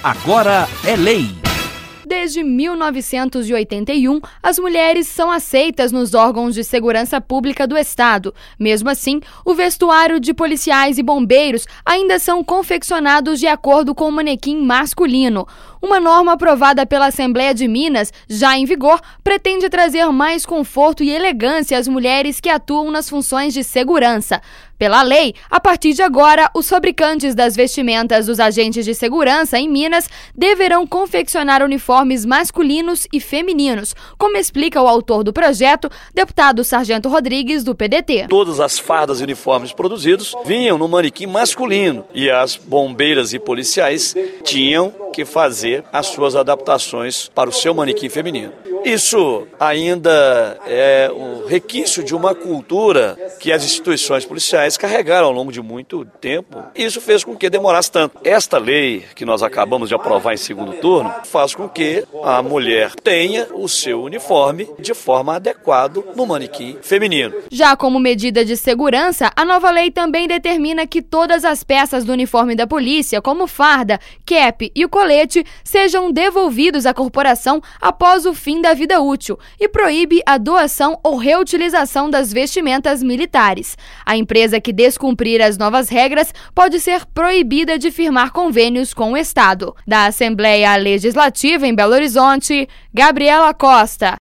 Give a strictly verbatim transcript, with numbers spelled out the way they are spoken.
Agora é lei. Desde mil novecentos e oitenta e um, as mulheres são aceitas nos órgãos de segurança pública do Estado. Mesmo assim, o vestuário de policiais e bombeiros ainda são confeccionados de acordo com o manequim masculino. Uma norma aprovada pela Assembleia de Minas, já em vigor, pretende trazer mais conforto e elegância às mulheres que atuam nas funções de segurança. Pela lei, a partir de agora, os fabricantes das vestimentas dos agentes de segurança em Minas deverão confeccionar uniformes masculinos e femininos, como explica o autor do projeto, deputado Sargento Rodrigues, do P D T. Todas as fardas e uniformes produzidos vinham no manequim masculino e as bombeiras e policiais tinham que fazer as suas adaptações para o seu manequim feminino. Isso ainda é um requisito de uma cultura que as instituições policiais carregaram ao longo de muito tempo. Isso fez com que demorasse tanto. Esta lei que nós acabamos de aprovar em segundo turno faz com que a mulher tenha o seu uniforme de forma adequada no manequim feminino. Já como medida de segurança, a nova lei também determina que todas as peças do uniforme da polícia, como farda, cap e o colete, sejam devolvidos à corporação após o fim da vida útil e proíbe a doação ou reutilização das vestimentas militares. A empresa que descumprir as novas regras pode ser proibida de firmar convênios com o Estado. Da Assembleia Legislativa em Belo Horizonte, Gabriela Costa.